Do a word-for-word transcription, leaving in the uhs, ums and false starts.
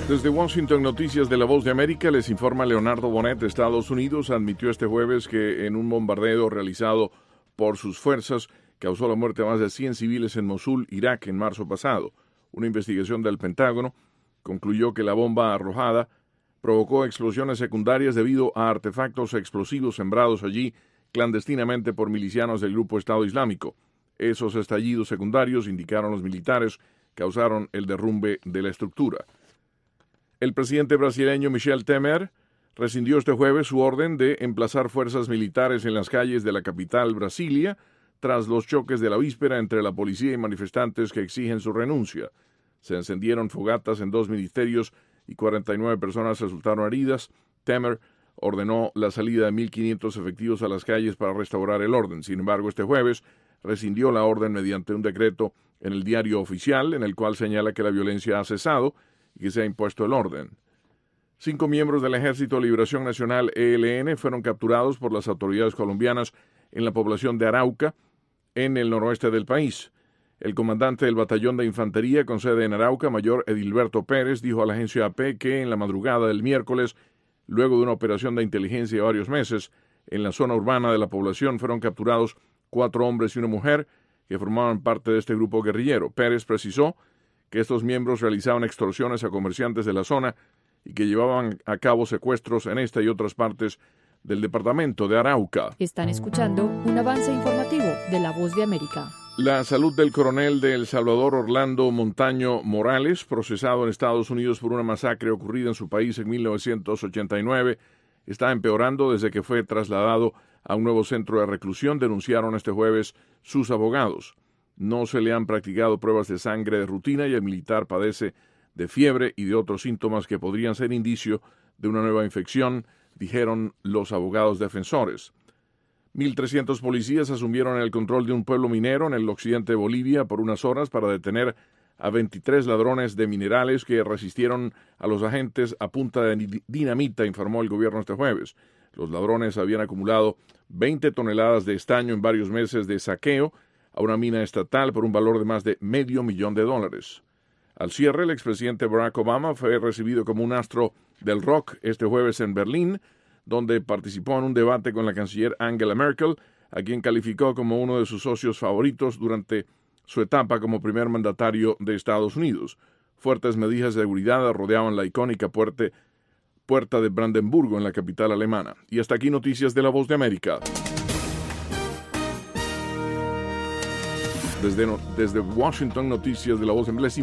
Desde Washington, Noticias de La Voz de América, les informa Leonardo Bonet. Estados Unidos admitió este jueves que en un bombardeo realizado por sus fuerzas causó la muerte de más de cien civiles en Mosul, Irak, en marzo pasado. Una investigación del Pentágono concluyó que la bomba arrojada provocó explosiones secundarias debido a artefactos explosivos sembrados allí clandestinamente por milicianos del grupo Estado Islámico. Esos estallidos secundarios, indicaron los militares, causaron el derrumbe de la estructura. El presidente brasileño Michel Temer rescindió este jueves su orden de emplazar fuerzas militares en las calles de la capital Brasilia tras los choques de la víspera entre la policía y manifestantes que exigen su renuncia. Se encendieron fogatas en dos ministerios y cuarenta y nueve personas resultaron heridas. Temer ordenó la salida de mil quinientos efectivos a las calles para restaurar el orden. Sin embargo, este jueves rescindió la orden mediante un decreto en el diario oficial, en el cual señala que la violencia ha cesado y que se ha impuesto el orden. Cinco miembros del Ejército de Liberación Nacional, E L N, fueron capturados por las autoridades colombianas en la población de Arauca, en el noroeste del país. El comandante del batallón de infantería con sede en Arauca, mayor Edilberto Pérez, dijo a la agencia A P que en la madrugada del miércoles, luego de una operación de inteligencia de varios meses, en la zona urbana de la población fueron capturados cuatro hombres y una mujer que formaban parte de este grupo guerrillero. Pérez precisó que estos miembros realizaban extorsiones a comerciantes de la zona y que llevaban a cabo secuestros en esta y otras partes del departamento de Arauca. Están escuchando un avance informativo de La Voz de América. La salud del coronel de El Salvador, Orlando Montaño Morales, procesado en Estados Unidos por una masacre ocurrida en su país en mil novecientos ochenta y nueve, está empeorando desde que fue trasladado a un nuevo centro de reclusión, denunciaron este jueves sus abogados. No se le han practicado pruebas de sangre de rutina y el militar padece de fiebre y de otros síntomas que podrían ser indicio de una nueva infección, dijeron los abogados defensores. mil trescientos policías asumieron el control de un pueblo minero en el occidente de Bolivia por unas horas para detener a veintitrés ladrones de minerales que resistieron a los agentes a punta de dinamita, informó el gobierno este jueves. Los ladrones habían acumulado veinte toneladas de estaño en varios meses de saqueo a una mina estatal por un valor de más de medio millón de dólares. Al cierre, el expresidente Barack Obama fue recibido como un astro del rock este jueves en Berlín, donde participó en un debate con la canciller Angela Merkel, a quien calificó como uno de sus socios favoritos durante su etapa como primer mandatario de Estados Unidos. Fuertes medidas de seguridad rodeaban la icónica puerta, puerta de Brandenburgo en la capital alemana. Y hasta aquí Noticias de La Voz de América. Desde, desde Washington, Noticias de La Voz de América.